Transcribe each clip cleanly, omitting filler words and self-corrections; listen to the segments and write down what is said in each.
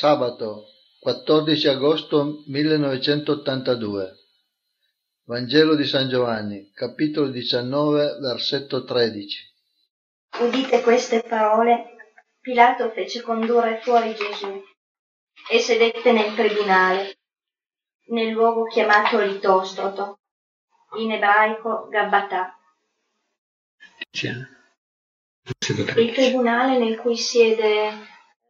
Sabato 14 agosto 1982. Vangelo di San Giovanni, capitolo 19, versetto 13. Udite queste parole, Pilato fece condurre fuori Gesù e sedette nel tribunale, nel luogo chiamato Litostroto, in ebraico Gabbatà. Il tribunale nel cui siede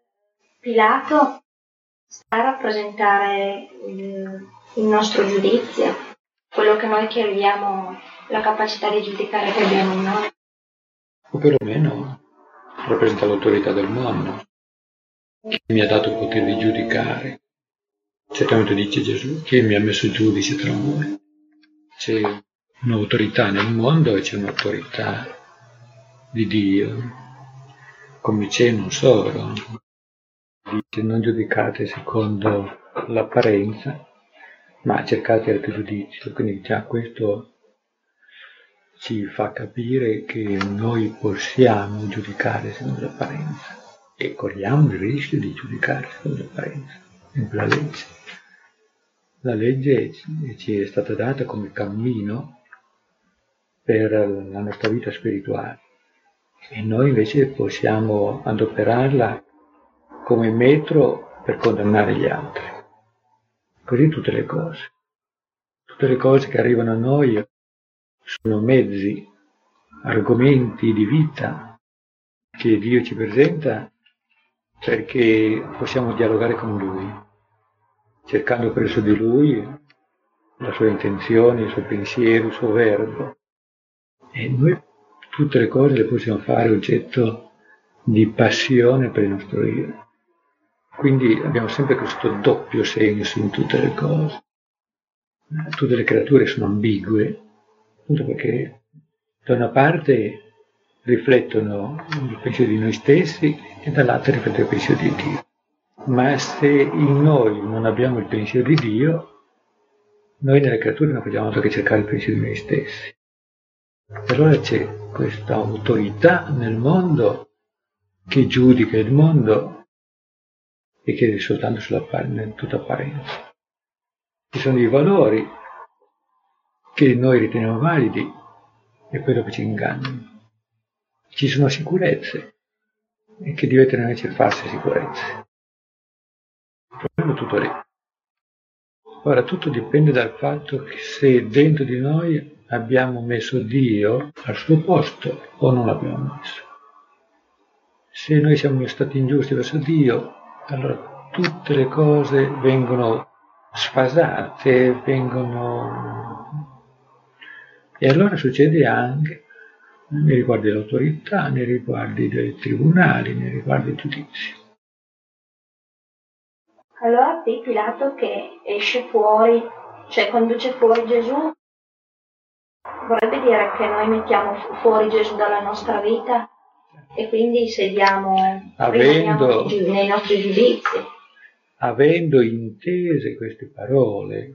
Pilato sta a rappresentare il nostro giudizio, quello che noi crediamo, la capacità di giudicare che abbiamo in noi. O perlomeno rappresenta l'autorità del mondo, che mi ha dato il potere di giudicare. Certamente dice Gesù che mi ha messo giudice tra voi. C'è un'autorità nel mondo e c'è un'autorità di Dio, come c'è non solo. Dice non giudicate secondo l'apparenza, ma cercate il giudizio. Quindi già questo ci fa capire che noi possiamo giudicare secondo l'apparenza e corriamo il rischio di giudicare secondo l'apparenza. La legge. La legge ci è stata data come cammino per la nostra vita spirituale e noi invece possiamo adoperarla come metro per condannare gli altri. Così tutte le cose che arrivano a noi sono mezzi, argomenti di vita che Dio ci presenta perché possiamo dialogare con Lui, cercando presso di Lui la sua intenzione, il suo pensiero, il suo verbo. E noi tutte le cose le possiamo fare oggetto di passione per il nostro io. Quindi abbiamo sempre questo doppio senso in tutte le cose. Tutte le creature sono ambigue, appunto perché da una parte riflettono il pensiero di noi stessi e dall'altra riflettono il pensiero di Dio. Ma se in noi non abbiamo il pensiero di Dio, noi nelle creature non facciamo altro che cercare il pensiero di noi stessi. E allora c'è questa autorità nel mondo che giudica il mondo e che è soltanto tutta apparenza. Ci sono i valori che noi riteniamo validi e poi dopo ci ingannano. Ci sono sicurezze e che diventano invece false sicurezze. Il problema è tutto lì. Ora tutto dipende dal fatto che se dentro di noi abbiamo messo Dio al suo posto o non l'abbiamo messo. Se noi siamo stati ingiusti verso Dio, allora tutte le cose vengono sfasate, E allora succede anche nei riguardi dell'autorità, nei riguardi dei tribunali, nei riguardi del giudizio. Allora qui Pilato che esce fuori, cioè conduce fuori Gesù, vorrebbe dire che noi mettiamo fuori Gesù dalla nostra vita e quindi rimaniamo nei nostri giudizi. Avendo intese queste parole,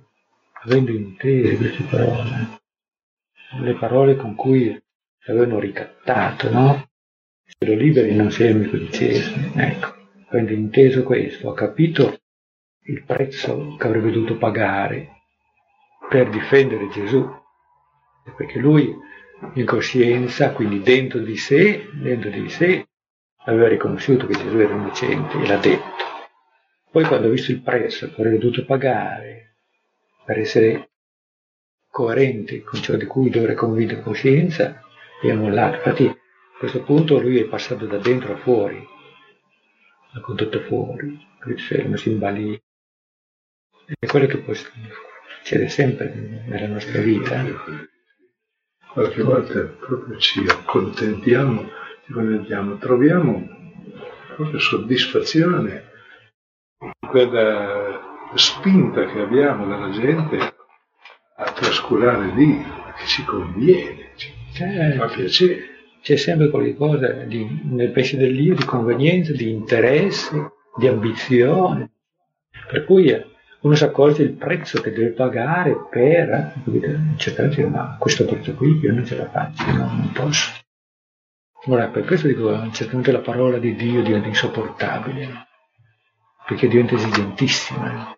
le parole con cui avevano ricattato, no? Se lo liberi non sei amico di Cesare, ecco. Avendo inteso questo, ho capito il prezzo che avrebbe dovuto pagare per difendere Gesù, perché lui in coscienza, quindi dentro di sé, aveva riconosciuto che Gesù era innocente e l'ha detto. Poi quando ha visto il prezzo che avrebbe dovuto pagare per essere coerente con ciò di cui dovrà convincere coscienza, è mollato. Infatti a questo punto lui è passato da dentro a fuori, l'ha condotto fuori, non si imbalì. È quello che può succedere sempre nella nostra vita. Qualche volta proprio ci accontentiamo, troviamo proprio soddisfazione in quella spinta che abbiamo dalla gente a trascurare Dio, che ci conviene, ci fa piacere. C'è sempre qualcosa nel pesce dell'io di convenienza, di interesse, di ambizione, per cui uno si accorge il prezzo che deve pagare per cercare di dire ma questo prezzo qui io non ce la faccio, non posso. Ora per questo dico certamente la parola di Dio diventa insopportabile, perché diventa esigentissima.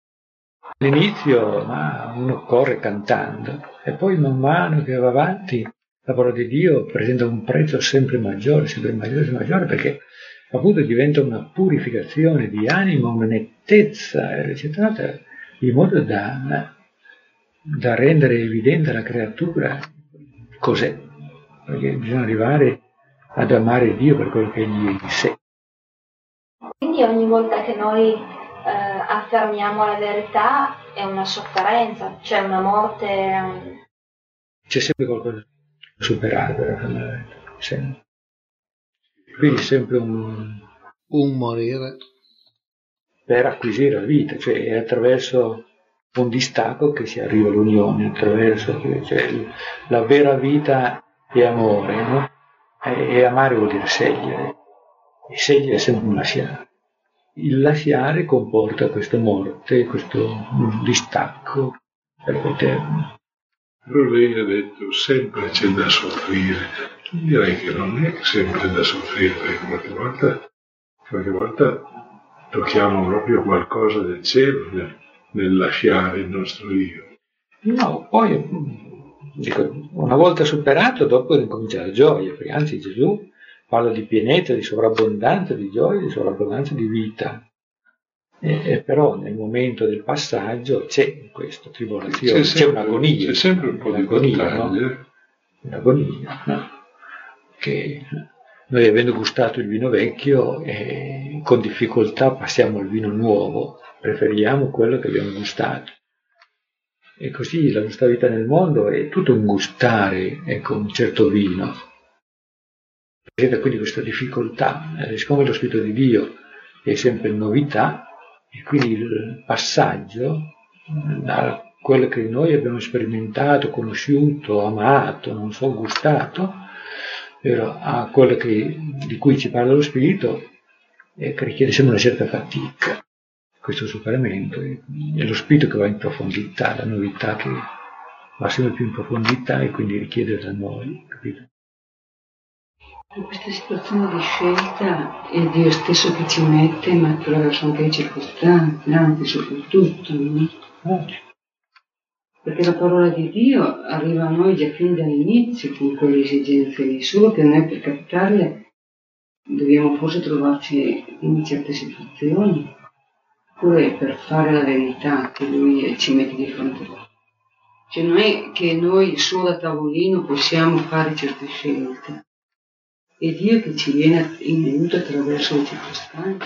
All'inizio uno corre cantando e poi man mano che va avanti la parola di Dio presenta un prezzo sempre maggiore, perché appunto diventa una purificazione di anima, una nettezza recitata in modo da rendere evidente alla creatura cos'è, perché bisogna arrivare ad amare Dio per quello che Egli è di sé. Quindi ogni volta che noi affermiamo la verità è una sofferenza, c'è una morte. C'è sempre qualcosa da superare per affermare la verità, sempre. Quindi sempre un morire per acquisire la vita, cioè è attraverso un distacco che si arriva all'unione, attraverso la vera vita è amore, no? E amare vuol dire scegliere, e scegliere è sempre un lasciare. Il lasciare comporta questa morte, questo distacco per poter. Però lei ha detto sempre c'è da soffrire. Direi che non è sempre da soffrire, perché qualche volta tocchiamo proprio qualcosa del cielo nel lasciare il nostro io. No, poi dico, una volta superato, dopo ricomincia la gioia, perché anzi Gesù parla di pienezza, di sovrabbondanza di gioia, di sovrabbondanza di vita. Però nel momento del passaggio c'è questa tribolazione, c'è un'agonia. C'è sempre un po' di agonia, no? Un'agonia, no? Che noi avendo gustato il vino vecchio con difficoltà passiamo al vino nuovo, preferiamo quello che abbiamo gustato. E così la nostra vita nel mondo è tutto un gustare un certo vino. Vedete quindi questa difficoltà, siccome lo Spirito di Dio è sempre novità, e quindi il passaggio da quello che noi abbiamo sperimentato, conosciuto, amato, non so, gustato, a quello di cui ci parla lo Spirito, che richiede sempre una certa fatica. Questo superamento è lo Spirito che va in profondità, la novità che va sempre più in profondità e quindi richiede da noi, capito? In questa situazione di scelta è Dio stesso che ci mette, ma attraverso anche le circostanze, anzi soprattutto, no? Perché la parola di Dio arriva a noi già fin dall'inizio con quelle esigenze lì, solo che noi per captarle dobbiamo forse trovarci in certe situazioni, oppure per fare la verità che Lui ci mette di fronte a noi. Cioè non è che noi solo a tavolino possiamo fare certe scelte. È Dio che ci viene in aiuto attraverso le circostanze.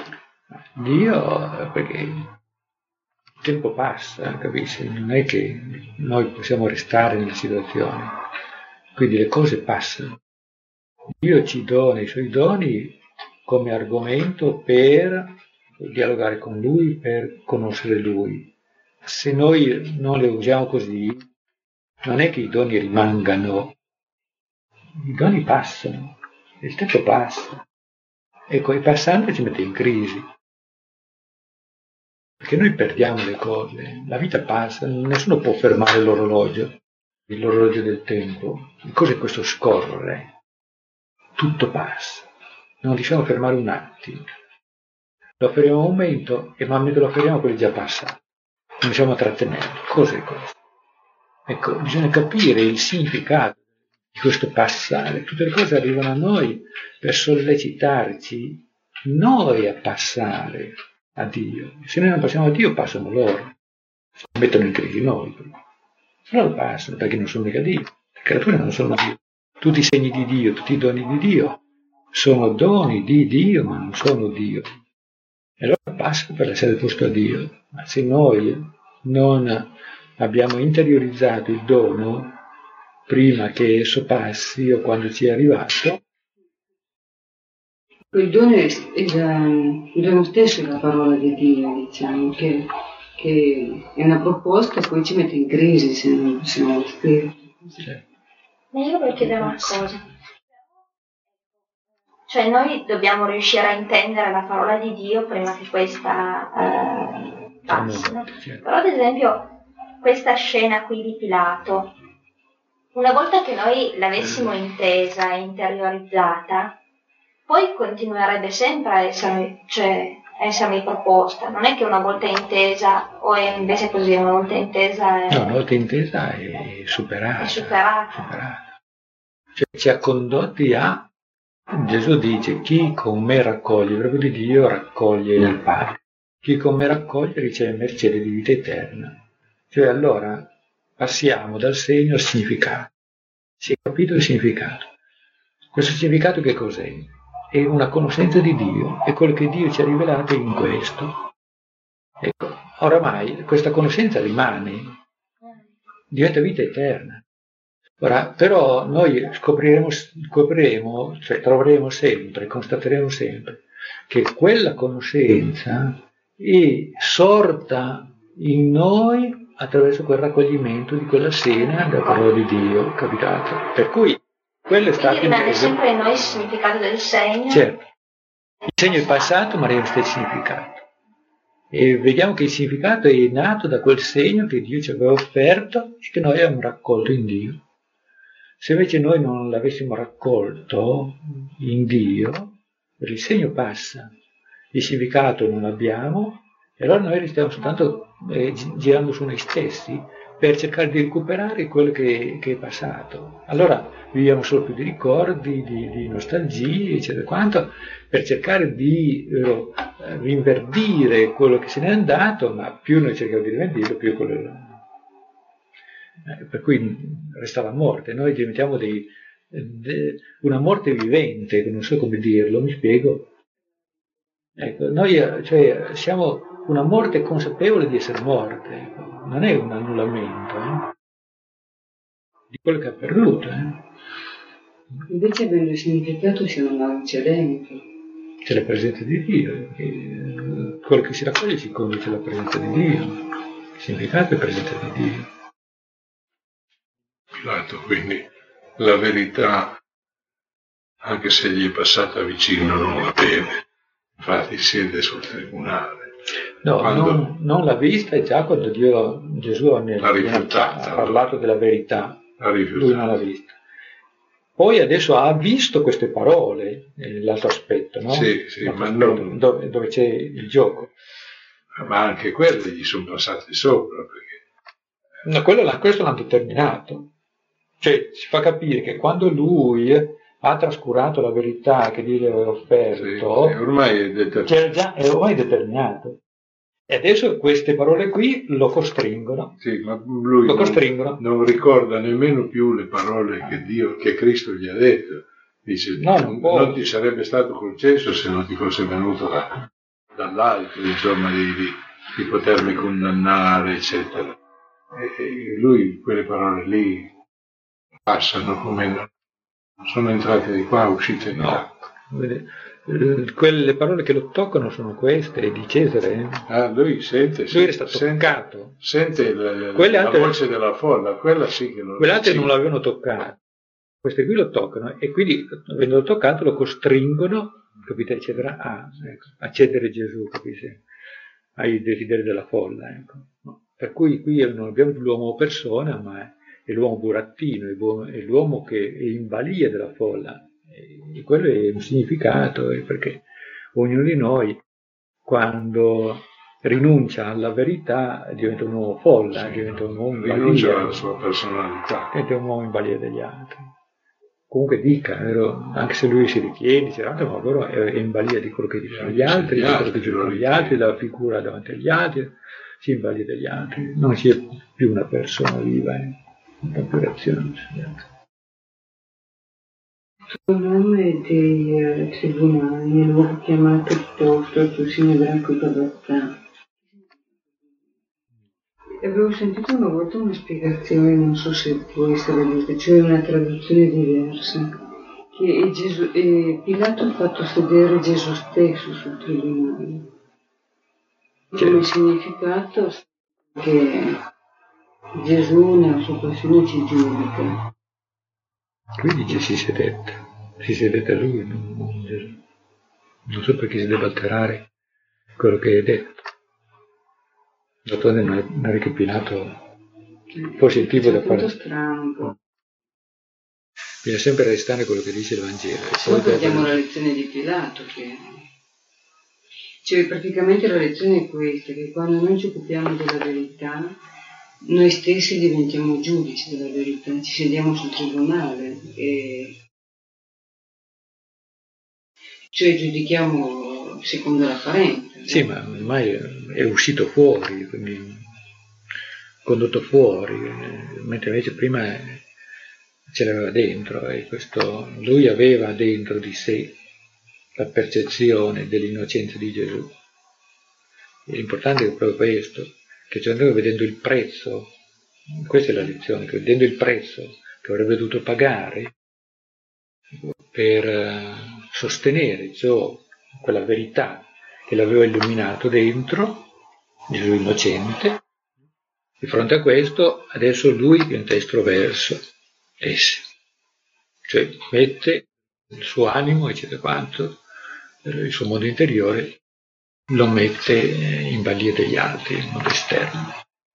Dio, perché il tempo passa, capisci? Non è che noi possiamo restare nella situazione. Quindi le cose passano. Dio ci dona i suoi doni come argomento per dialogare con Lui, per conoscere Lui. Se noi non le usiamo così, non è che i doni rimangano. I doni passano. Il tempo passa e con i passanti ci mette in crisi, perché noi perdiamo le cose, la vita passa, nessuno può fermare l'orologio del tempo. Cos'è questo scorrere? Tutto passa, non riusciamo a fermare un attimo, lo fermiamo un momento e man mano che lo fermiamo quello è già passato, non riusciamo a trattenerlo. Cos'è questo? Ecco, bisogna capire il significato di questo passare. Tutte le cose arrivano a noi per sollecitarci noi a passare a Dio. Se noi non passiamo a Dio, passano loro. Si mettono in crisi noi. Loro passano perché non sono mica Dio. Le creature non sono Dio. Tutti i segni di Dio, tutti i doni di Dio sono doni di Dio, ma non sono Dio. E allora passano per lasciare il posto a Dio. Ma se noi non abbiamo interiorizzato il dono prima che esso passi o quando ci è arrivato. Il dono il dono stesso è la parola di Dio, diciamo, che è una proposta e poi ci mette in crisi se non lo spiego. Ma io voglio chiedere una cosa. Cioè noi dobbiamo riuscire a intendere la parola di Dio prima che questa passi. No? Però ad esempio questa scena qui di Pilato, una volta che noi l'avessimo intesa e interiorizzata, poi continuerebbe sempre a essere, cioè essermi proposta. Non è che una volta intesa, o è invece così, una volta intesa è... No, una volta intesa è superata. È superata. Cioè ci ha condotti a... Gesù dice, chi con me raccoglie, proprio di Dio, raccoglie il Padre. Chi con me raccoglie riceve mercede di vita eterna. Cioè allora passiamo dal segno al significato. Si è capito il significato. Questo significato che cos'è? È una conoscenza di Dio, è quello che Dio ci ha rivelato in questo. Ecco, oramai questa conoscenza rimane, diventa vita eterna. Ora, però noi scopriremo, cioè troveremo sempre, constateremo sempre, che quella conoscenza è sorta in noi attraverso quel raccoglimento di quella cena della parola di Dio, capitato? Per cui quello è stato quindi rimane sempre in noi il significato del segno. Certo, il segno è passato ma resta il significato. E vediamo che il significato è nato da quel segno che Dio ci aveva offerto e che noi abbiamo raccolto in Dio. Se invece noi non l'avessimo raccolto in Dio, il segno passa, il significato non l'abbiamo, e allora noi restiamo soltanto girando su noi stessi per cercare di recuperare quello che è passato. Allora viviamo solo più di ricordi, di nostalgie, eccetera quanto, per cercare di rinverdire quello che se n'è andato, ma più noi cerchiamo di rinverdirlo, più quello... per cui resta la morte, noi diventiamo una morte vivente, non so come dirlo, mi spiego. Ecco, noi cioè, siamo una morte consapevole di essere morte, ecco. Non è un annullamento di quello che ha perduto. Invece avendo il significato siamo una luce dentro. C'è la presenza di Dio, quello che si raccoglie ci conduce alla presenza di Dio, il significato è presenza di Dio. Pilato, quindi la verità, anche se gli è passata vicino, non la vede. Infatti siede sul tribunale. No, non l'ha vista già quando Gesù ha parlato della verità. Lui non l'ha vista. Poi adesso ha visto queste parole, l'altro aspetto, no? Sì, ma non... dove c'è il gioco. Ma anche quelle gli sono passate sopra, perché... No, questo l'ha determinato. Cioè, si fa capire che quando lui ha trascurato la verità che Dio gli aveva offerto, sì, ormai è determinato. È ormai determinato. E adesso queste parole qui lo costringono. Sì, ma lui non ricorda nemmeno più le parole che Cristo gli ha detto. Dice, non ti sarebbe stato concesso se non ti fosse venuto dall'alto, insomma, di potermi condannare, eccetera. E lui, quelle parole lì, passano come sono entrate di qua, uscite di là. Quelle parole che lo toccano sono queste, di Cesare. Lui sente. Lui era stato toccato. Sente la voce della folla, quella sì che lo... Quelle altre non l'avevano toccato. Queste qui lo toccano e quindi, avendolo toccato, lo costringono, capite, eccetera, a cedere Gesù, capite, ai desideri della folla. Ecco. Per cui qui non abbiamo più l'uomo persona, ma è l'uomo burattino, è l'uomo che è in balia della folla. E quello è un significato, perché ognuno di noi, quando rinuncia alla verità, diventa un uomo folla, diventa un uomo in balia. Rinuncia alla sua personalità. Diventa un uomo in balia degli altri. Comunque dica, anche se lui si ritiene, ma però è in balia di quello che dicono gli altri, di quello che dicono gli altri, della figura davanti agli altri, si in balia degli altri. Non si è più una persona viva, non ha più reazione sugli altri. Il nome dei tribunali è luogo chiamato piuttosto il Tusino ebraico Gabbattà. Avevo sentito una volta una spiegazione, non so se può essere giusta, cioè una traduzione diversa, che Pilato ha fatto sedere Gesù stesso sul tribunale. Come significato che Gesù nella sua passione ci giudica. Qui dice si sedette lui, non Gesù. Non so perché si debba alterare quello che è detto. D'altronde non è che Pilato fosse il tipo da fare. È strano un po'. Bisogna sempre restare quello che dice il Vangelo. Poi vediamo la lezione di Pilato che Cioè, praticamente la lezione è questa, che quando noi ci occupiamo della verità, noi stessi diventiamo giudici della verità, ci sediamo sul tribunale, cioè giudichiamo secondo l'apparenza. Sì, ma ormai è uscito fuori, quindi condotto fuori, mentre invece prima ce l'aveva dentro, e lui aveva dentro di sé la percezione dell'innocenza di Gesù. E l'importante è proprio questo, che cioè noi vedendo il prezzo, questa è la lezione, che vedendo il prezzo che avrebbe dovuto pagare per sostenere quella verità che l'aveva illuminato dentro, Gesù innocente, di fronte a questo adesso lui diventa estroverso, cioè mette il suo animo, eccetera quanto, il suo mondo interiore, lo mette in balia degli altri, il mondo esterno.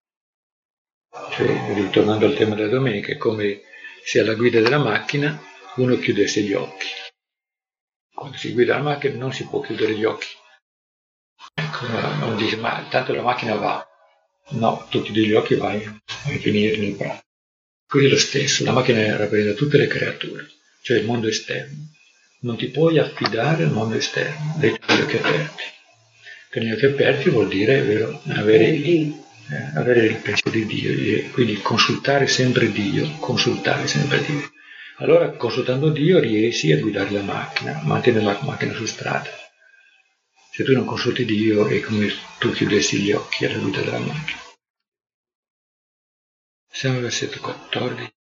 Cioè, ritornando al tema della domenica, è come se alla guida della macchina uno chiudesse gli occhi. Quando si guida la macchina non si può chiudere gli occhi. Ecco, uno dice, ma tanto la macchina va. No, tu chiudi gli occhi e vai a finire nel prato. Qui è lo stesso, la macchina rappresenta tutte le creature, cioè il mondo esterno. Non ti puoi affidare al mondo esterno, devi avere gli occhi aperti. Tenere gli occhi aperti vuol dire, è vero, avere il pensiero di Dio, e quindi consultare sempre Dio. Allora, consultando Dio, riesci a guidare la macchina, mantenere la macchina su strada. Se tu non consulti Dio è come se tu chiudessi gli occhi alla guida della macchina. Siamo al versetto 14.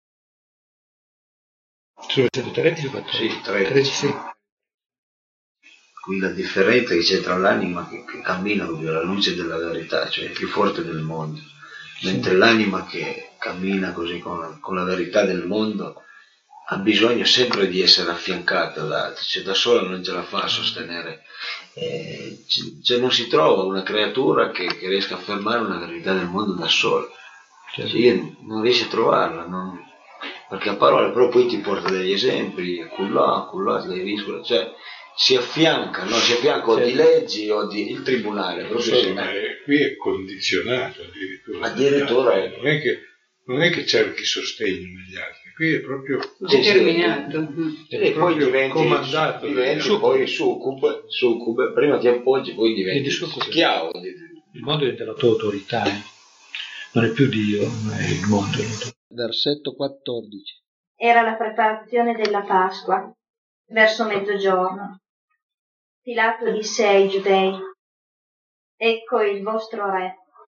Sul versetto 13 o 14? Sì, 13. Sì. Qui la differenza che c'è tra l'anima che cammina alla luce della verità, cioè è più forte del mondo, mentre l'anima che cammina così con la verità del mondo ha bisogno sempre di essere affiancata dall'altro, cioè da sola non ce la fa a sostenere, cioè non si trova una creatura che riesca a affermare una verità del mondo da sola, cioè non riesce a trovarla, perché a parole però poi ti porta degli esempi, cullà, le riscole, cioè si affianca, no? Si affianca o di leggi o di il tribunale, proprio qui è condizionato addirittura. Non è che cerchi sostegno negli altri, qui è proprio determinato. E poi diventi comandato, poi succube, prima ti appoggi, poi diventi schiavo. Il mondo diventa la tua autorità, non è più Dio, ma è il mondo. Versetto 14. Era la preparazione della Pasqua, verso mezzogiorno. Pilato disse ai giudei: ecco il vostro re.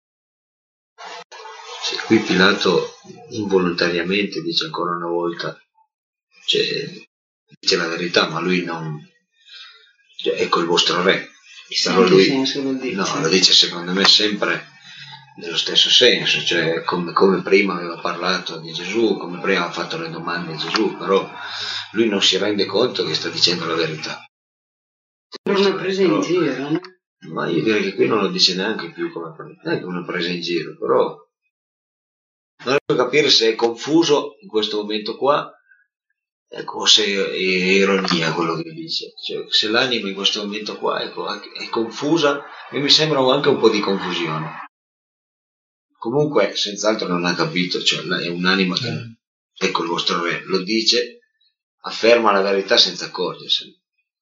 Qui Pilato involontariamente dice ancora una volta, dice la verità, ma lui non, ecco il vostro re. In che lui, senso lo dice? No, lo dice secondo me sempre nello stesso senso, cioè come prima aveva parlato di Gesù, come prima ha fatto le domande a Gesù, però lui non si rende conto che sta dicendo la verità. Non è presa in giro, no? Ma io direi che qui non lo dice neanche più come una presa in giro, però non riesco a capire se è confuso in questo momento qua, ecco, se è ironia quello che dice, cioè, se l'anima in questo momento qua è confusa, e mi sembra anche un po' di confusione. Comunque senz'altro non ha capito, cioè è un'anima che, ecco il vostro re, lo dice, afferma la verità senza accorgersene.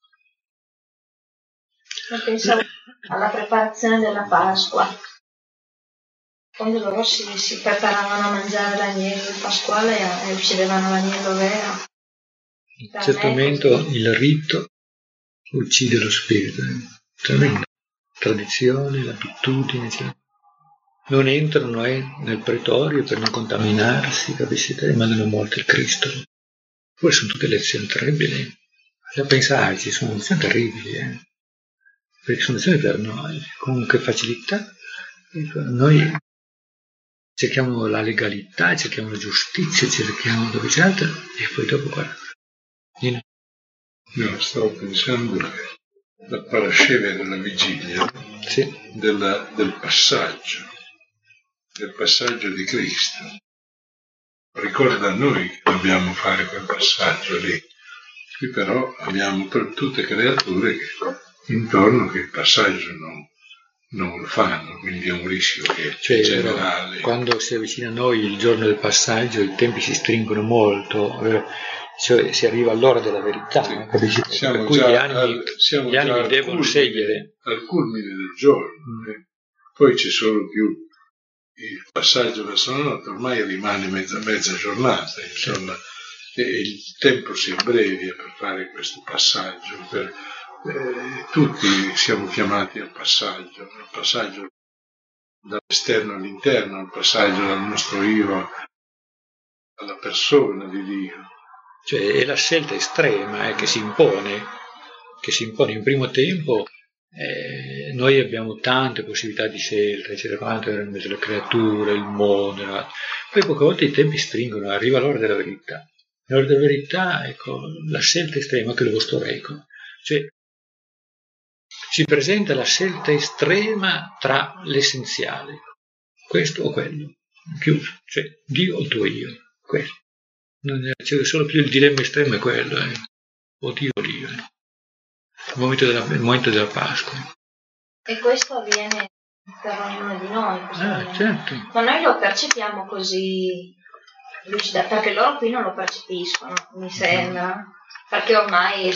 Io pensavo alla preparazione della Pasqua, quando loro si preparavano a mangiare l'agnello pasquale e uccidevano l'agnello vero. In un certo momento il rito uccide lo spirito, tremendo. Tradizione, l'abitudine, eccetera. Non entrano nel pretorio per non contaminarsi, capisci? E mandano a morte il Cristo. Poi sono tutte lezioni terribili. Se pensarci, sono lezioni terribili, perché sono lezioni per noi, con che facilità. Noi cerchiamo la legalità, cerchiamo la giustizia, cerchiamo dove c'è altro, e poi dopo guarda. No, stavo pensando la parasceva della vigilia, del passaggio di Cristo. Ricorda a noi che dobbiamo fare quel passaggio lì. Qui però abbiamo per tutte creature che intorno che il passaggio non lo fanno, quindi è un rischio che è generale. Quando si avvicina a noi il giorno del passaggio, i tempi si stringono molto, cioè si arriva all'ora della verità, sì. Capisci? Siamo per cui già gli animi devono scegliere. Al culmine del giorno, poi c'è solo più il passaggio verso la notte, ormai rimane mezza giornata, insomma, e il tempo si abbrevia per fare questo passaggio. Tutti siamo chiamati al passaggio dall'esterno all'interno, al passaggio dal nostro io alla persona di Dio. Cioè è la scelta estrema che si impone in primo tempo. Noi abbiamo tante possibilità di scelta, eccetera, quanto in mezzo alle creature, il mondo, poi poche volte i tempi stringono, arriva l'ora della verità. L'ora della verità, ecco, la scelta estrema che è il vostro reco. Cioè, si presenta la scelta estrema tra l'essenziale, questo o quello, chiuso, cioè Dio o il tuo io, questo. Non c'è solo più il dilemma estremo è quello, o Dio o io. Il momento della Pasqua. E questo avviene per ognuno di noi. Certo. Ma noi lo percepiamo così lucida, perché loro qui non lo percepiscono, mi sembra, perché ormai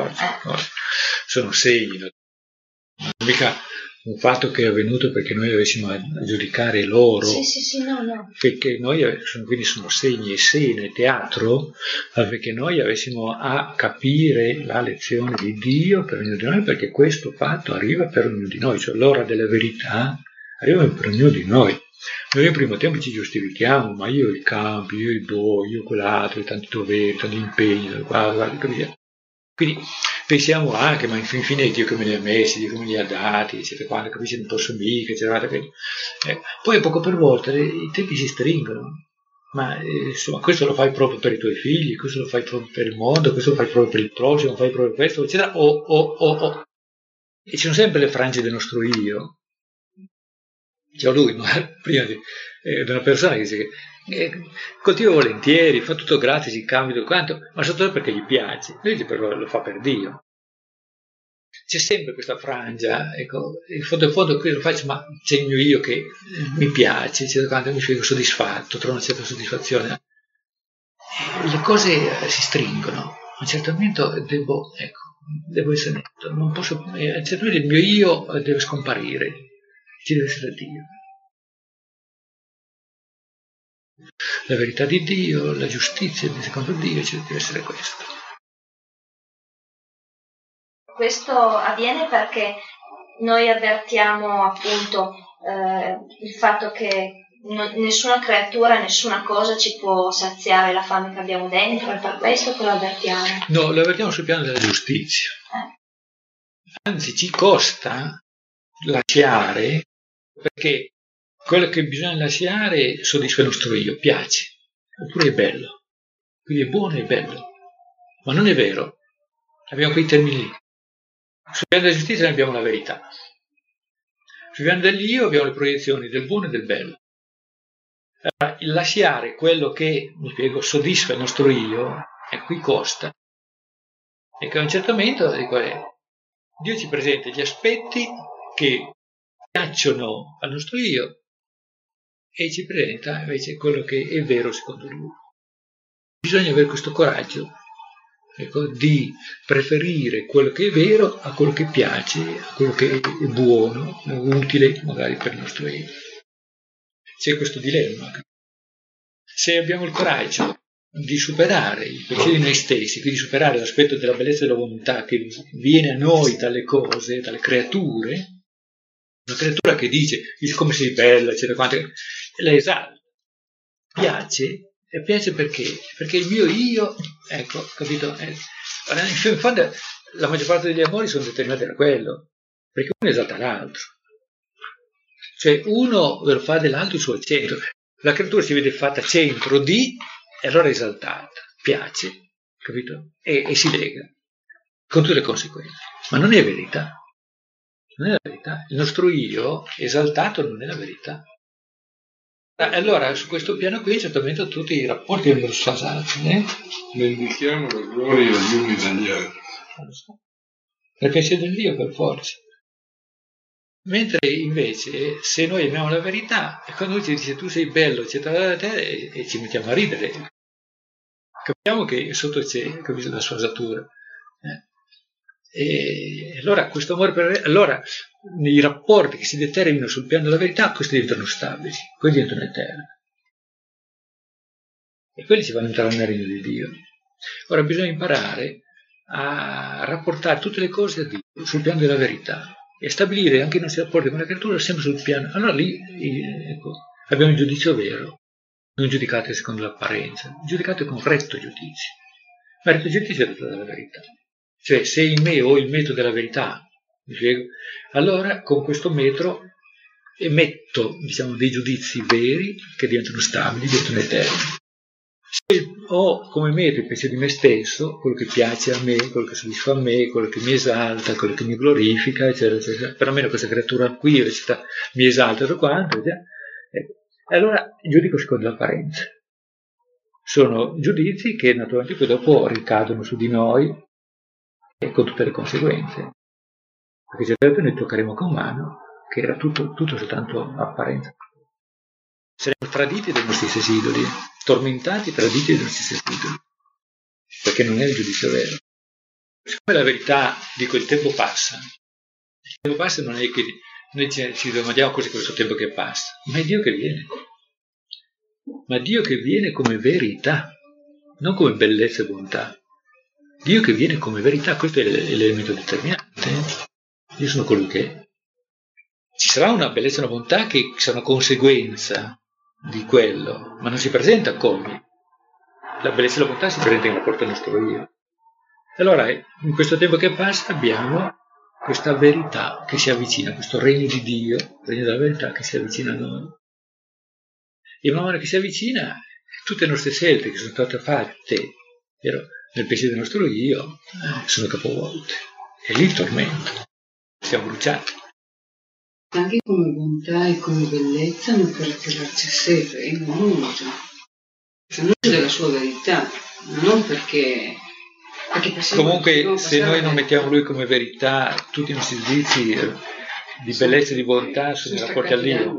sono segni, non è mica un fatto che è avvenuto perché noi avessimo a giudicare loro, no. Perché noi quindi sono segni e scene, teatro, perché noi avessimo a capire la lezione di Dio per ognuno di noi, perché questo fatto arriva per ognuno di noi, cioè l'ora della verità arriva per ognuno di noi. Noi in primo tempo ci giustifichiamo, ma io il campo, io il do, io quell'altro, tanti doveri, tanti impegni, guarda. Quindi pensiamo anche, ma infine Dio che me li ha messi, Dio che me li ha dati, eccetera, quando capisci non posso mica, eccetera. Poi poco per volta i tempi si stringono, ma insomma questo lo fai proprio per i tuoi figli, questo lo fai proprio per il mondo, questo lo fai proprio per il prossimo, fai proprio questo, eccetera, E ci sono sempre le frange del nostro io. C'è lui, ma prima di una persona che dice che coltiva volentieri, fa tutto gratis, si cambia tutto quanto, ma soprattutto perché gli piace, lui lo fa per Dio. C'è sempre questa frangia, ecco, in fondo qui lo faccio, ma c'è il mio io che mi piace, quando mi fico soddisfatto, trovo una certa soddisfazione. Le cose si stringono, a un certo momento devo essere netto, non posso, a un certo momento il mio io deve scomparire. Ci deve essere Dio. La verità di Dio, la giustizia secondo Dio, ci deve essere questo. Questo avviene perché noi avvertiamo appunto il fatto che nessuna creatura, nessuna cosa ci può saziare la fame che abbiamo dentro, è per questo che lo avvertiamo. No, lo avvertiamo sul piano della giustizia. Anzi, ci costa lasciare, perché quello che bisogna lasciare soddisfa il nostro io, piace, oppure è bello, quindi è buono e bello, ma non è vero, abbiamo quei termini lì. Sul piano della giustizia abbiamo la verità, sul piano dell'io abbiamo le proiezioni del buono e del bello. Allora, il lasciare quello che, mi spiego, soddisfa il nostro io, qui costa, e che a un certo momento Dio ci presenta gli aspetti che piacciono al nostro io e ci presenta invece quello che è vero secondo lui. Bisogna avere questo coraggio, di preferire quello che è vero a quello che piace, a quello che è buono, utile magari per il nostro io. C'è questo dilemma. Se abbiamo il coraggio di superare il pensiero di noi stessi, quindi superare l'aspetto della bellezza e della volontà che viene a noi dalle cose, dalle creature, una creatura che dice come sei bella, eccetera, quanto, la esalta, piace, e piace perché? Perché il mio io, capito? In fondo la maggior parte degli amori sono determinati da quello, perché uno esalta l'altro, cioè uno fa dell'altro il suo centro, la creatura si vede fatta centro di, e allora è esaltata, piace, capito? E si lega, con tutte le conseguenze, ma non è verità. Non è la verità, il nostro io esaltato non è la verità. Allora su questo piano qui certamente tutti i rapporti vengono sfasati. Vendichiamo la gloria gli uni dagli altri. Nel pensiero del Dio per forza. Mentre invece se noi amiamo la verità, e quando lui ci dice tu sei bello, eccetera, e ci mettiamo a ridere, capiamo che sotto c'è, capisci, la sfasatura. E allora questo amore allora nei rapporti che si determinano sul piano della verità, questi diventano stabili, quelli diventano eterni. E quelli ci vanno a entrare nel regno di Dio. Ora bisogna imparare a rapportare tutte le cose a Dio sul piano della verità e stabilire anche i nostri rapporti con la creatura sempre sul piano. Allora lì ecco, abbiamo il giudizio vero, non giudicate secondo l'apparenza, giudicate con retto giudizio. Ma il retto giudizio è dato dalla verità. Cioè se in me ho il metro della verità, mi spiego, allora con questo metro emetto, diciamo, dei giudizi veri che diventano stabili, diventano eterni. Se ho come metro il pensiero di me stesso, quello che piace a me, quello che soddisfa a me, quello che mi esalta, quello che mi glorifica, eccetera, eccetera, perlomeno questa creatura qui eccetera, mi esalta tutto quanto, eccetera. E allora giudico secondo l'apparenza. Sono giudizi che naturalmente poi dopo ricadono su di noi e con tutte le conseguenze. Perché certamente noi toccheremo con mano che era tutto soltanto apparenza. Saremo traditi dai nostri stessi idoli, tormentati e traditi dai nostri stessi idoli, perché non è il giudizio vero. Siccome la verità, dico, il tempo passa non è che noi ci domandiamo così questo tempo che passa, ma è Dio che viene. Ma Dio che viene come verità, non come bellezza e bontà. Dio che viene come verità, questo è l'elemento determinante. Io sono colui che è. Ci sarà una bellezza e una bontà che sarà una conseguenza di quello, ma non si presenta come. La bellezza e la bontà si presenta in rapporto al nostro io. Allora, in questo tempo che passa abbiamo questa verità che si avvicina, questo regno di Dio, il regno della verità che si avvicina a noi. E man mano che si avvicina, tutte le nostre scelte che sono state fatte nel pensiero del nostro io sono capovolte. E lì il tormento. Siamo bruciati. Anche come bontà e come bellezza non per attirarci a sé, è un annuncio della sua verità, non perché comunque se noi non mettiamo lui come verità, tutti i nostri giudizi di bellezza e di bontà sono rapporti a Dio,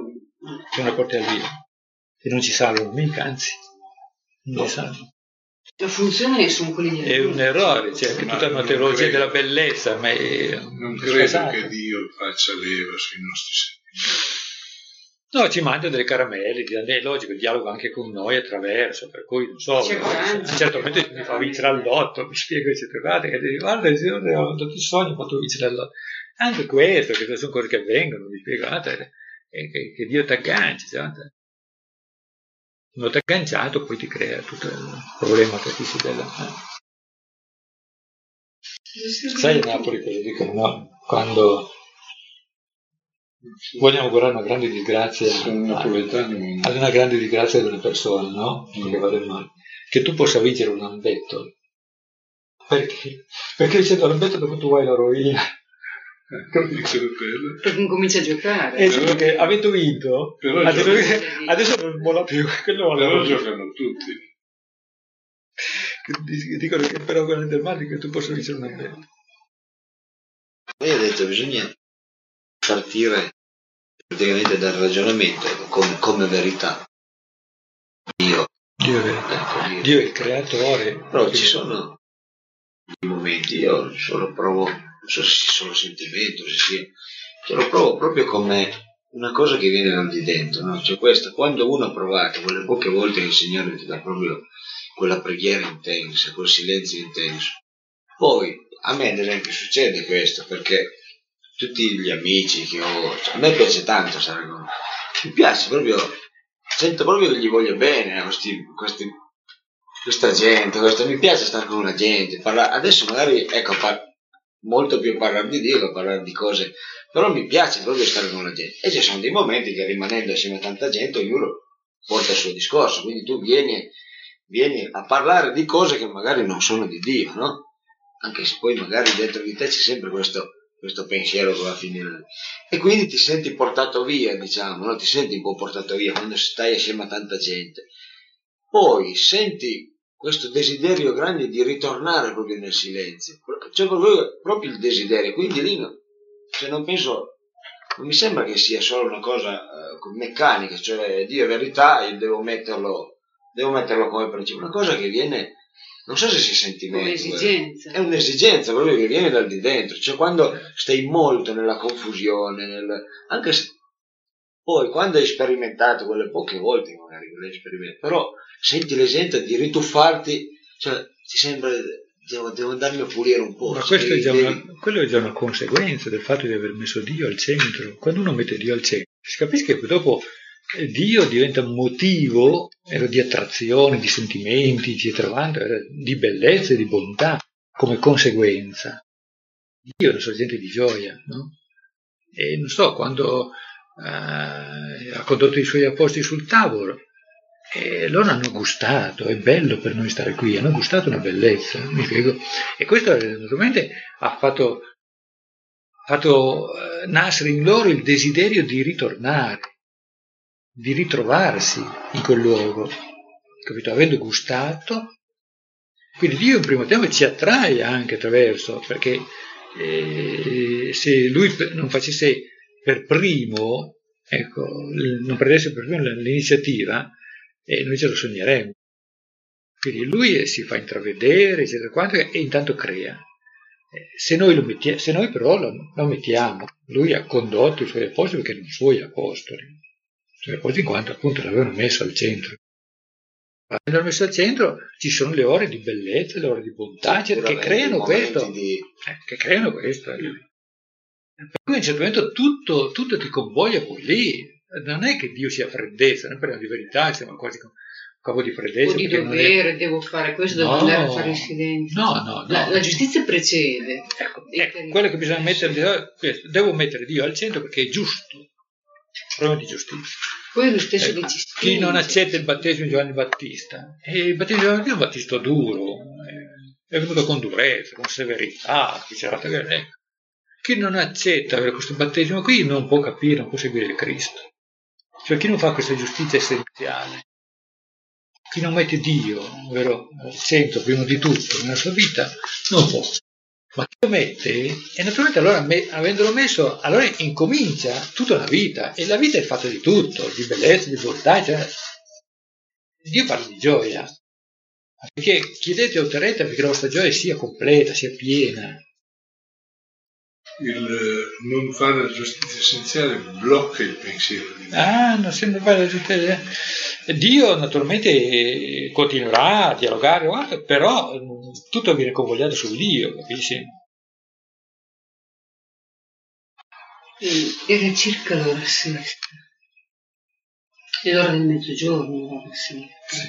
e non ci salvano mica, anzi non ci salvano. La funzione sono quelli di è un errore, c'è anche tutta una teologia della bellezza, ma non credo che Dio faccia leva sui nostri sentimenti. No, ci manda delle caramelle, è logico, dialoga anche con noi attraverso, per cui non so, certamente mi fa vincere all'otto, mi spiego, eccetera, guarda, ho dato il sogno, ho fatto vincere all'otto. Anche questo, che sono cose che avvengono, mi spiego, che Dio ti aggancia, non ti ha agganciato, poi ti crea tutto il problema che ti si deve. Sai a Napoli cosa dicono, no? Quando vogliamo guardare una grande disgrazia ad una grande disgrazia di una persona, no? Che va del male, che tu possa vincere un ambetto, perché dicendo l'ambetto dopo tu vai alla rovina. Perché incomincia a giocare. Perché avete vinto, adesso non vola più, però giocano tutti. Dicono che però quello del male che tu possa vincere un ambetto. Poi ho detto bisogna partire praticamente dal ragionamento come verità. Dio è verità. Dio è il creatore. Però ci sono dei momenti, io solo provo, non so se sia solo sentimento, ce lo provo proprio come una cosa che viene da di dentro, no? Cioè questa, quando uno ha provato quelle poche volte che il Signore ti dà proprio quella preghiera intensa, quel silenzio intenso, poi a me ad esempio succede questo, perché tutti gli amici che ho, cioè, a me piace tanto stare con, mi piace proprio, sento proprio che gli voglio bene a questa gente, mi piace stare con la gente, adesso magari ecco molto più parlare di Dio che parlare di cose, però mi piace proprio stare con la gente, e ci sono dei momenti che rimanendo assieme a tanta gente ognuno porta il suo discorso, quindi tu vieni a parlare di cose che magari non sono di Dio, no? Anche se poi magari dentro di te c'è sempre questo pensiero che va a finire, e quindi ti senti portato via, diciamo, no? Ti senti un po' portato via quando stai assieme a tanta gente, poi senti questo desiderio grande di ritornare proprio nel silenzio. C'è proprio il desiderio, quindi lì cioè non penso, non mi sembra che sia solo una cosa meccanica, cioè Dio è verità, io devo metterlo come principio, una cosa che viene, non so se si sentimento, un'esigenza. È un'esigenza proprio che viene dal di dentro, cioè quando stai molto nella confusione, anche se poi quando hai sperimentato quelle poche volte magari che l'hai sperimentato, però senti l'esigenza di rituffarti, cioè ti sembra devo andarmi a pulire un po'. Ma quello è già una conseguenza del fatto di aver messo Dio al centro. Quando uno mette Dio al centro, si capisce che dopo Dio diventa un motivo di attrazione, di sentimenti, eccetera, di bellezza e di bontà come conseguenza. Dio è una sorgente di gioia, no? E non so, quando ha condotto i suoi apostoli sul tavolo, e loro hanno gustato, è bello per noi stare qui, hanno gustato una bellezza, mi spiego. E questo naturalmente ha fatto nascere in loro il desiderio di ritornare, di ritrovarsi in quel luogo, capito? Avendo gustato. Quindi Dio in primo tempo ci attrae anche attraverso, perché se Lui non facesse per primo, ecco, non prendesse per primo l'iniziativa, noi ce lo sogneremo. Quindi Lui si fa intravedere, eccetera, quanto, e intanto crea. Se noi però lo mettiamo, Lui ha condotto i Suoi apostoli perché erano i Suoi apostoli, in quanto appunto l'avevano messo al centro. Avendo messo al centro ci sono le ore di bellezza, le ore di bontà, che creano questo. Che creano questo. Per cui a un certo momento tutto ti convoglia poi lì. Non è che Dio sia freddezza, noi parliamo di verità, siamo quasi con capo di freddezza. O di dovere, devo fare questo, devo andare a fare il silenzio. No. La giustizia precede. Ecco, quello che bisogna mettere, devo mettere Dio al centro perché è giusto, problema di giustizia. Poi lo stesso dici. Chi non accetta il battesimo di Giovanni Battista, e il battesimo di Giovanni Battista è un battista duro, è venuto con durezza, con severità, chi non accetta avere questo battesimo qui non può capire, non può seguire il Cristo. Cioè chi non fa questa giustizia essenziale, chi non mette Dio, ovvero al centro prima di tutto nella sua vita, non può. Ma chi lo mette, e naturalmente allora avendolo messo, allora incomincia tutta la vita, e la vita è fatta di tutto, di bellezza, di bontà, cioè, Dio parla di gioia, perché chiedete e otterrete perché la vostra gioia sia completa, sia piena. Il non fare la giustizia essenziale blocca il pensiero di Dio. Non sembra fare la giustizia. Dio naturalmente continuerà a dialogare, però tutto viene convogliato su Dio, capisci? Era circa l'ora sesta, è l'ora del mezzogiorno, l'ora sesta.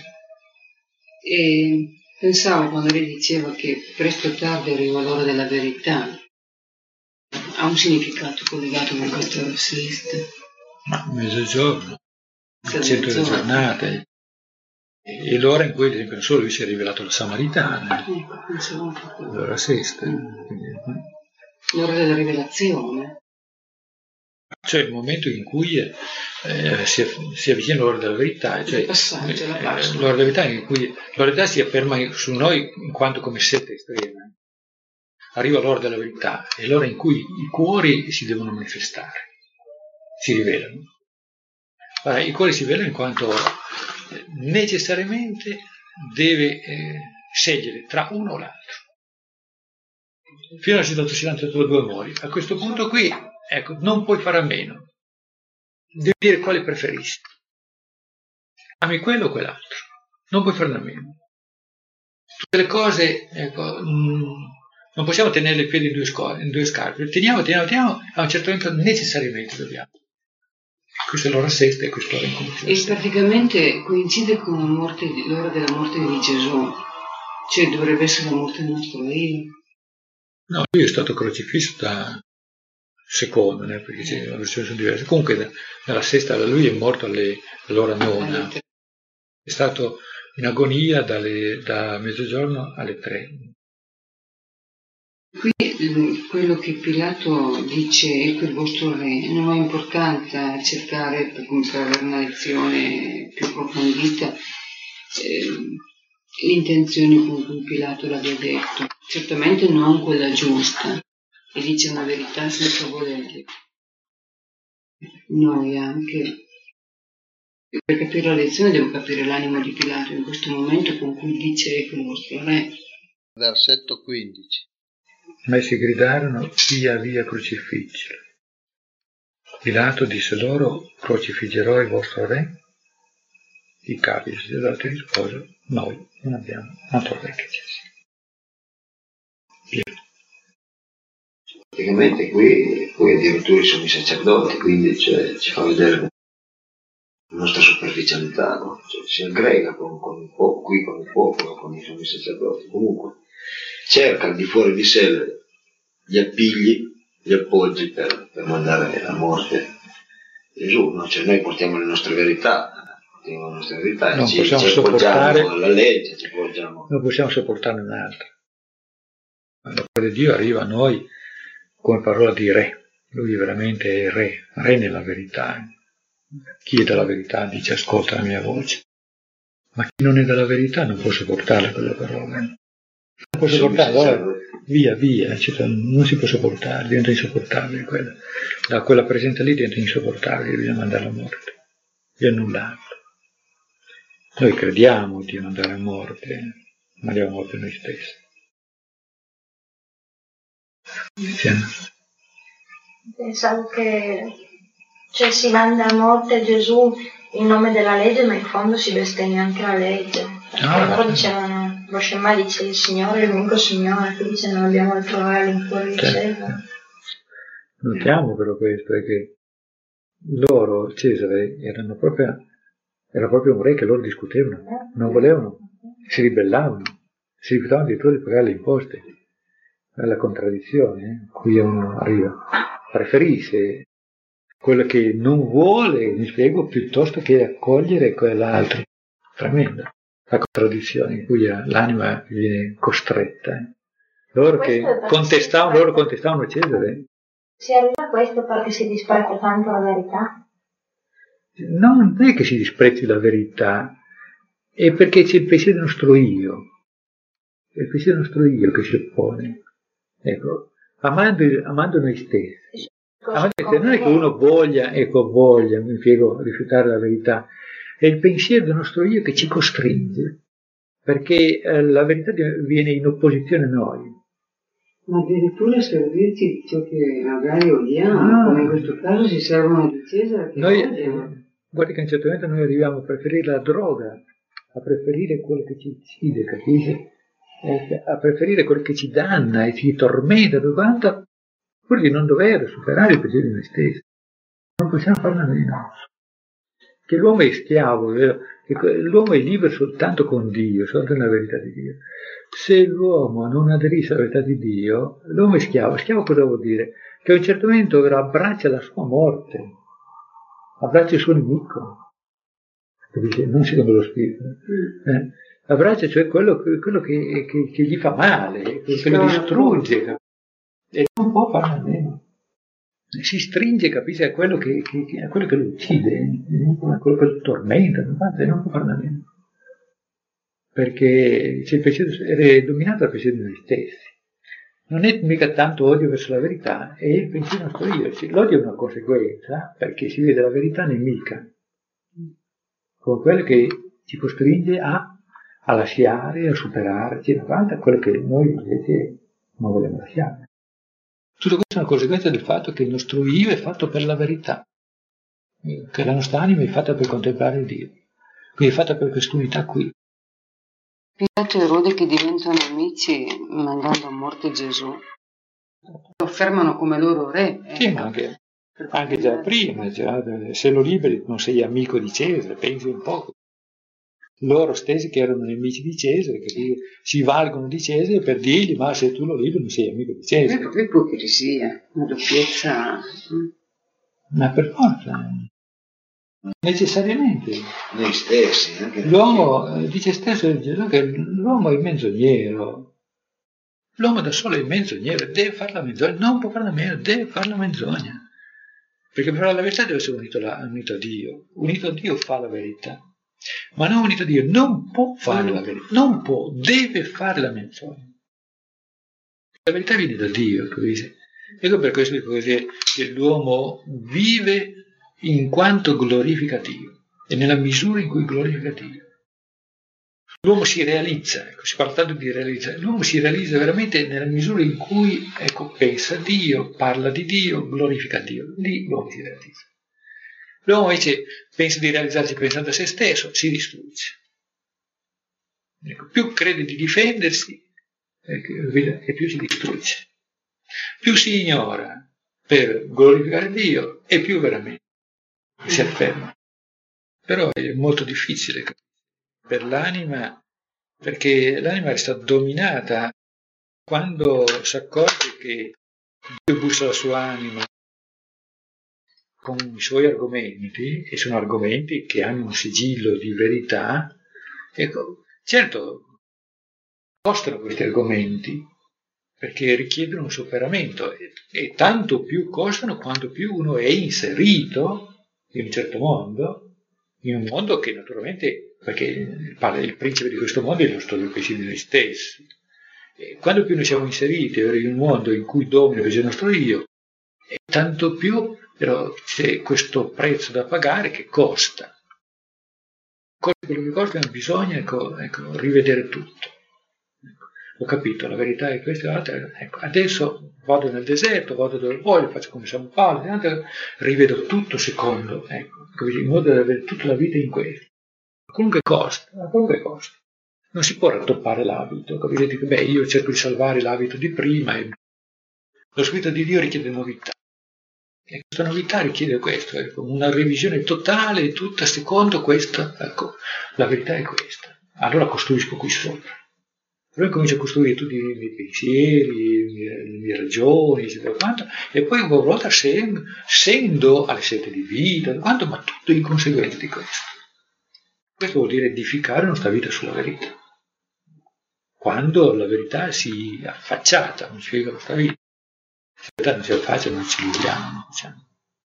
E pensavo quando lei diceva che presto o tardi arriva l'ora della verità, ha un significato collegato con questa ora sesta. Ma mezzogiorno, il centro delle giornate, e l'ora in cui, ad esempio, non solo lui si è rivelato alla Samaritana, Pensavo anche a quello. l'ora sesta. L'ora della rivelazione. Cioè il momento in cui si avvicina l'ora della verità, cioè Il passaggio, la Pasqua. l'ora della verità in cui la verità si afferma su noi in quanto come sette estreme. Arriva l'ora della verità, è l'ora in cui i cuori si devono manifestare, si rivelano. Allora, i cuori si rivelano in quanto necessariamente deve scegliere tra uno o l'altro. Fino alla situazione silenzio tra due amori. A questo punto qui, ecco, non puoi fare a meno. Devi dire quale preferisci. Ami quello o quell'altro. Non puoi farne a meno. Tutte le cose, ecco, non possiamo tenere i piedi in due scarpe. Teniamo, a un certo momento necessariamente dobbiamo. Questa è l'ora sesta e questa è l'ora in cui E praticamente coincide con l'ora della morte di Gesù. Cioè dovrebbe essere la morte del nostro io. No, lui è stato crocifisso da secondo, perché le versioni sono diverse. Comunque nella sesta lui è morto all'ora nona. È stato in agonia da mezzogiorno alle 3. Qui quello che Pilato dice, ecco il vostro re, non ha importanza cercare per avere una lezione più approfondita, l'intenzione con cui Pilato l'abbia detto, certamente non quella giusta, e dice una verità senza volerli. Noi anche, per capire la lezione devo capire l'animo di Pilato in questo momento con cui dice ecco il vostro re. Versetto 15. Ma essi gridarono: via via, crocifiggilo. Pilato disse loro: crocifiggerò il vostro re? I capi dei sacerdoti risposero: noi non abbiamo un altro re che ci sia. Praticamente qui addirittura sono i sacerdoti, quindi cioè, ci fa vedere la nostra superficialità, no? Cioè, si aggrega con il popolo, qui con il popolo, con i sommi sacerdoti. Comunque cerca al di fuori di sé gli appigli, gli appoggi per mandare a morte Gesù, no? Cioè noi portiamo le nostre verità, Non ci possiamo appoggiamo sopportare alla legge, ci appoggiamo. non possiamo sopportarne un'altra. La parola di Dio arriva a noi come parola di re. Lui veramente è il re nella verità. Chi è della verità dice ascolta la mia voce. Ma chi non è della verità non può sopportare quelle parole. Non può sopportarle, via, cioè, non si può sopportare, diventa insopportabile quella. Da quella presenza lì diventa insopportabile, bisogna mandarla a morte, di annullarla. Noi crediamo di mandare a morte, ma andiamo a morte noi stessi. Pensavo che si manda a morte Gesù in nome della legge, ma in fondo si bestemmia anche la legge. Loro dicevano, lo Shema dice il Signore è l'unico Signore, qui dice non abbiamo altro re all'infuori di cielo. Notiamo però questo, è che loro, Cesare, era proprio un re che loro discutevano, non volevano, si ribellavano, si rifiutavano addirittura di pagare le imposte. È la contraddizione a cui uno arriva. Preferisce quello che non vuole, mi spiego, piuttosto che accogliere quell'altro. Tremenda la contraddizione in cui l'anima viene costretta. Loro che contestavano Cesare. Si arriva a questo perché si disprezza tanto la verità? No, non è che si disprezzi la verità, è perché c'è il pensiero nostro io. È il pensiero nostro io che si oppone. Ecco, amando noi stessi. Non è che uno voglia, mi spiego, rifiutare la verità, è il pensiero del nostro io che ci costringe, perché la verità viene in opposizione a noi. Ma addirittura servirci di ciò che magari odiamo, come in questo caso si servono di Cesare che odiano. Guardi che a un certo momento noi arriviamo a preferire la droga, a preferire quello che ci uccide, capisci? A preferire quello che ci danna e ci tormenta, pur di non dover superare il pensiero di noi stessi. Non possiamo farne a meno. Che l'uomo è schiavo, che l'uomo è libero soltanto con Dio, soltanto nella verità di Dio. Se l'uomo non aderisce alla verità di Dio, l'uomo è schiavo. Schiavo cosa vuol dire? Che a un certo momento abbraccia la sua morte, abbraccia il suo nemico, non secondo lo spirito. Abbraccia cioè quello che gli fa male, che lo distrugge, e non può farne a meno. Si stringe, capisce, a quello che lo uccide, a quello che lo tormenta, non può farne a meno. Perché il pensiero è dominato dal pensiero di noi stessi. Non è mica tanto odio verso la verità, è il pensiero nostro io. L'odio è una conseguenza, perché si vede la verità nemica, come quello che ci costringe a lasciare, a superare, davanti a quello che noi invece non vogliamo lasciare. Tutto questo è una conseguenza del fatto che il nostro io è fatto per la verità, che la nostra anima è fatta per contemplare Dio, quindi è fatta per quest'unità qui. Pilato e Erode che diventano amici mandando a morte Gesù, lo affermano come loro re. Sì, ma anche già prima, se lo liberi non sei amico di Cesare, pensi un po'. Loro stessi che erano nemici di Cesare, che si valgono di Cesare per dirgli ma se tu lo liberi non sei amico di Cesare. Ecco, ipocrisia, una doppiezza. Ma per forza, necessariamente. Noi stessi. L'uomo, dice stesso Gesù che l'uomo è menzognero. L'uomo da solo è menzognero, deve fare la menzogna, non può fare la menzogna, deve fare la menzogna. Perché per fare la verità deve essere unito a Dio. Unito a Dio fa la verità. Ma non unito a Dio non può fare la verità, non può, deve fare la menzogna. La verità viene da Dio, capisci? Ecco per questo dico così, che l'uomo vive in quanto glorifica Dio e nella misura in cui glorifica Dio. L'uomo si realizza, ecco, si parla tanto di realizzare, l'uomo si realizza veramente nella misura in cui, ecco, pensa a Dio, parla di Dio, glorifica Dio. Lì l'uomo si realizza. L'uomo invece pensa di realizzarsi pensando a se stesso, si distrugge. Ecco, più crede di difendersi, e più si distrugge. Più si ignora per glorificare Dio e più veramente si afferma. Però è molto difficile per l'anima, perché l'anima resta dominata quando si accorge che Dio bussa la sua anima con i suoi argomenti, e sono argomenti che hanno un sigillo di verità. Ecco, certo, costano questi argomenti, perché richiedono un superamento, e tanto più costano quanto più uno è inserito in un certo mondo, in un mondo che naturalmente, perché il principe di questo mondo è il nostro pensiero di noi stessi. E quando più noi siamo inseriti in un mondo in cui domina il nostro io, e tanto più però c'è questo prezzo da pagare che costa. Quello che costa, bisogna ecco, rivedere tutto. Ho capito, la verità è questa e l'altra. Ecco, adesso vado nel deserto, vado dove voglio, faccio come San Paolo, rivedo tutto secondo, ecco, in modo da avere tutta la vita in questo. A qualunque costo. Non si può rattoppare l'abito, capite? Dico, io cerco di salvare l'abito di prima, e lo Spirito di Dio richiede novità. E questa novità richiede questo, ecco, una revisione totale, tutta secondo questa, ecco, la verità è questa. Allora costruisco qui sopra. Allora comincio a costruire tutti i miei pensieri, le mie ragioni, eccetera, quanto, e poi una volta scendo alle scelte di vita, quanto, ma tutto in conseguenza di questo. Questo vuol dire edificare la nostra vita sulla verità. Quando la verità si è affacciata, non spiega la nostra vita. Se la verità non si affaccia, non ci viviamo. Diciamo.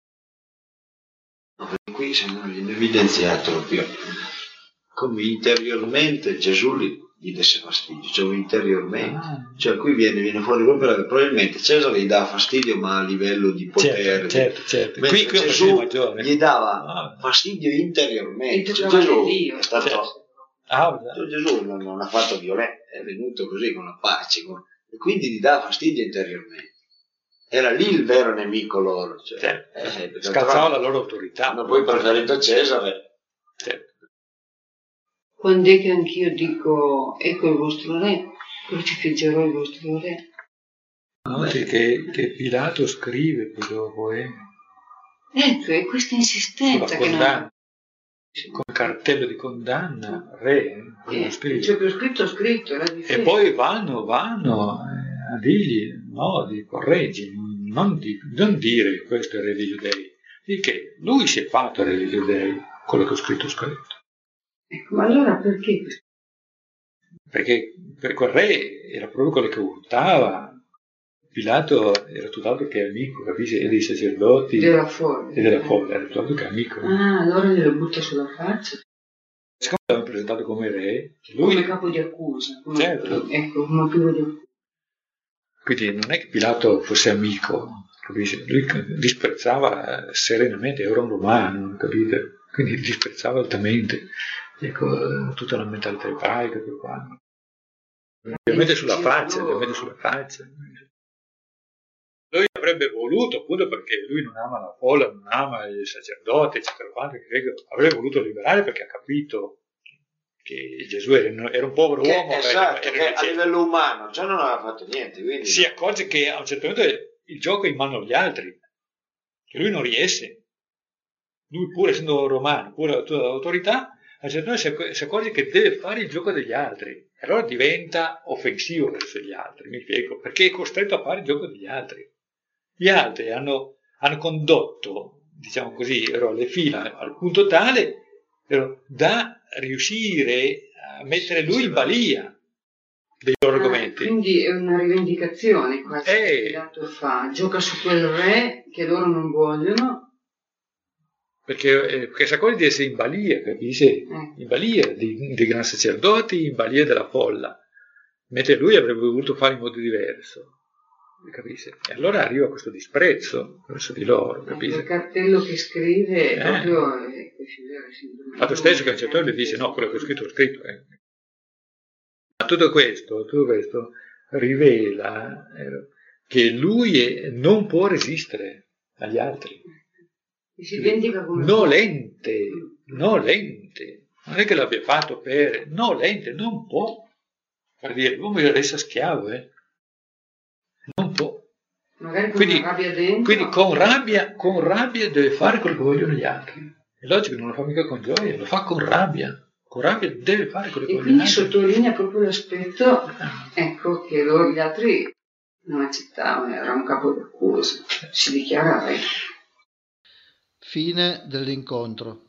Qui viene evidenziato proprio come interiormente Gesù gli desse fastidio, cioè interiormente, cioè qui viene fuori proprio probabilmente Cesare gli dà fastidio ma a livello di potere, certo. Qui Gesù maggiore. gli dava fastidio interiormente, cioè, Gesù è stato Gesù non ha fatto violenza, è venuto così con la pace, e quindi gli dà fastidio interiormente. Era lì il vero nemico loro, cioè, scalzava la loro autorità. Hanno poi preferito Cesare. Certo. Quando è che anch'io dico, ecco il vostro re, crocifiggerò il vostro re. Noti che Pilato scrive poi dopo, Ecco, è questa insistenza che non... Con cartello di condanna, re, C'è più scritto, era di e poi vanno a dirgli, no, correggi, non dire questo è il re dei giudei, di che lui si è fatto re dei giudei, quello che ho scritto. Ecco, ma allora perché? Perché per quel re era proprio quello che urtava. Pilato era tutt'altro che amico, capisci? E dei sacerdoti della folla, era tutt'altro che amico. Ah, allora glielo butta sulla faccia. Siccome l'aveva presentato come re, lui... come capo di accusa, certo. Ecco, come motivo di accusa. Quindi non è che Pilato fosse amico, capisci? Lui disprezzava serenamente, era un romano, capite? Quindi disprezzava altamente, ecco, tutta la mentalità ebraica che fanno. Ovviamente sulla faccia. Lui avrebbe voluto, appunto perché lui non ama la folla, non ama i sacerdoti, eccetera, avrebbe voluto liberare perché ha capito che Gesù era un povero uomo. Esatto, che a livello umano, cioè non aveva fatto niente. Quindi... Si accorge che a un certo punto il gioco è in mano agli altri, che lui non riesce. Lui pur essendo romano, pur avendo l'autorità, a un certo punto si accorge che deve fare il gioco degli altri. E allora diventa offensivo verso gli altri, mi spiego, perché è costretto a fare il gioco degli altri. Gli altri hanno condotto, diciamo così, le fila al punto tale da riuscire a mettere lui in balia dei loro argomenti. Quindi è una rivendicazione quasi che Pilato fa, gioca su quel re che loro non vogliono. perché sa cosa di essere in balia, capisci? In balia dei grandi sacerdoti, in balia della folla, mentre lui avrebbe voluto fare in modo diverso. Capisci? E allora arriva questo disprezzo verso di loro, capisci? Il cartello che scrive è proprio fatto stesso che a un certo punto dice no, quello che ho scritto ho scritto. Ma tutto questo rivela che lui non può resistere agli altri. Si vendica come nolente, non è che l'abbia fatto per nolente, non può. Per dire, l'uomo resta schiavo, non può. Magari con rabbia dentro. Quindi con rabbia deve fare quello che vogliono gli altri. È logico che non lo fa mica con gioia, lo fa con rabbia deve fare quello che vogliono gli altri. E quindi sottolinea proprio l'aspetto, ecco, che gli altri non accettavano, era un capo d'accusa, si dichiara re. Fine dell'incontro.